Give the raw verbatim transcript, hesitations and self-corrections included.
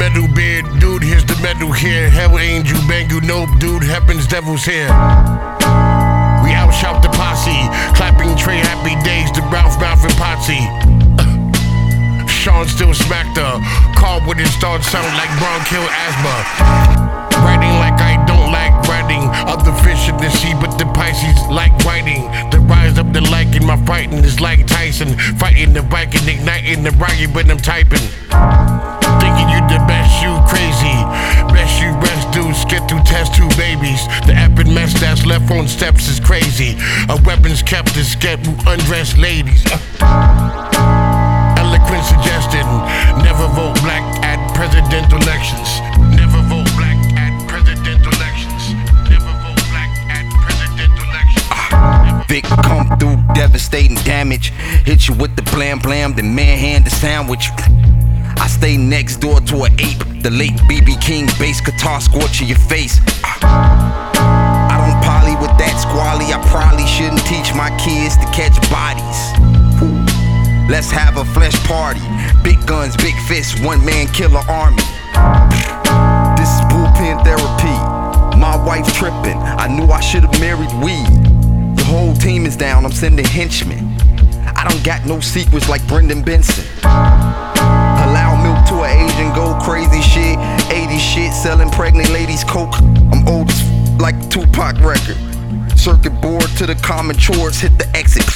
metal beard, dude, here's the metal here. Hell angel, bangu, nope, dude, heaven's devil's here. We outshout the posse, clapping Trey happy days to Ralph, Mouth, and Potsy. Sean still smacked her, called with his thoughts sound like bronchial asthma. Writing like I don't like writing, other fish in the sea, but the Pisces like writing. The rise of the like in my fighting is like Tyson, fighting the bike and igniting the riot when I'm typing. Thinking you the best, you crazy. Best you rest dudes, get through test two babies. The epic mess that's left on steps is crazy. A weapons kept to get undressed ladies. Eloquent suggestion, never vote black at presidential elections. Never vote black at presidential elections. Never vote black at presidential elections. Uh, Vic come through, devastating damage. Hit you with the blam blam, then manhand the sandwich. I stay next door to an ape. The late B B King bass guitar scorching your face. I don't poly with that squally. I probably shouldn't teach my kids to catch bodies. Let's have a flesh party. Big guns, big fists, one man killer army. This is bullpen therapy. My wife tripping. I knew I should have married weed. The whole team is down. I'm sending henchmen. I don't got no secrets like Brendan Benson. Allow milk to an Asian, go crazy shit. eighties shit, selling pregnant ladies coke. I'm old as f- like the Tupac record. Circuit board to the common chores, hit the exit.